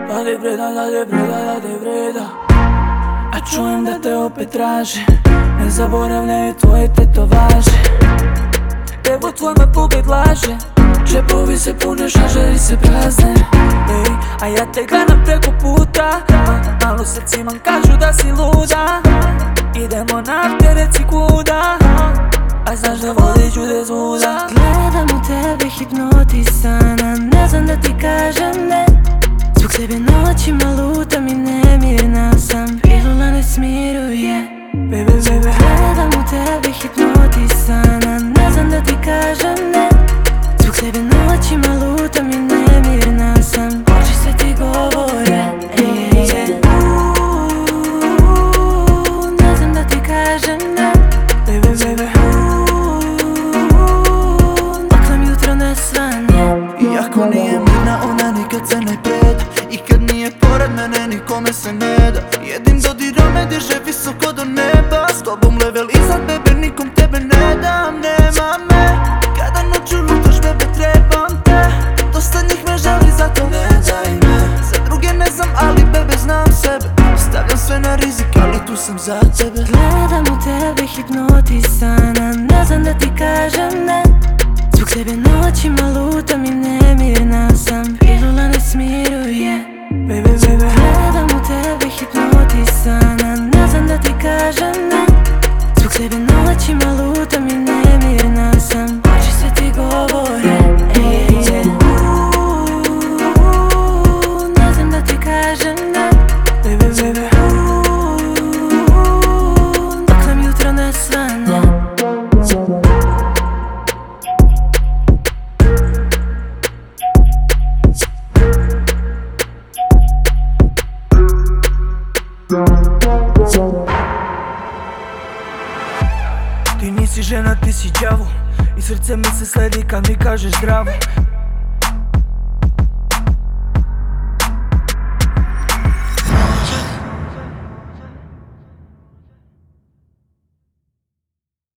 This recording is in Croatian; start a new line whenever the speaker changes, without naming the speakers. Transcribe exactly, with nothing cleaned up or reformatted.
Da ti preda, da ti preda, da ti preda. A čujem da te opet traže. Ne zaboravljaju tvoje tetovaže. Evo tvoj me pogled laže. Džepovi se pune, šaržeri se prazne. Ej, a ja te gledam preko puta. Malo srci imam, kažu da si luda. Idemo na after, reci kuda. A znaš da voli ću te zvuda.
Gledam u tebe hipnotisana, ne znam da ti kažem ne. Zbog tebe noćima lutam i nemirna sam. Pilula ne smiruje.
Baby, baby.
Gledam u tebe hipnotisana, ne znam da ti kažem ne. Zbog tebe noćima lutam i nemirna sam. Oči sve ti govore, ej, ej, ej. Uuu, ne znam da ti kažem ne.
Baby, baby.
Oklam jutro ne svanje.
Iako nije mirna, ona nikad se ne preda. I kad nije pored mene, nikome se ne da. Jednim dodirom me diže visoko do neba. S tobom level iznad, bebe, nikom tebe ne dam. Nema me, kada noću lutaš, bebe, trebam te. Dosta njih me želi, zato ne daj me. Za druge ne znam, ali bebe, znam sebe. Stavljam sve na rizik, ali tu sam za tebe.
Gledam u tebe hipnotisana, ne znam da ti kažem ne. Zbog tebe noćima lutam i nemirna sam. Pilula ne smiruje.
Baby, baby.
Gledam u tebe hipnotisana, ne znam da ti kažem ne. Zbog tebe noćima lutam i nemirna sam. Oči sve ti govore, ej, ej, ej. Uuu, ne znam da ti kažem ne.
Baby, baby.
Dok nam jutro ne svane.
Ti nisi žena, ti si đavo. I srce mi se sledi kad mi kažeš zdravo.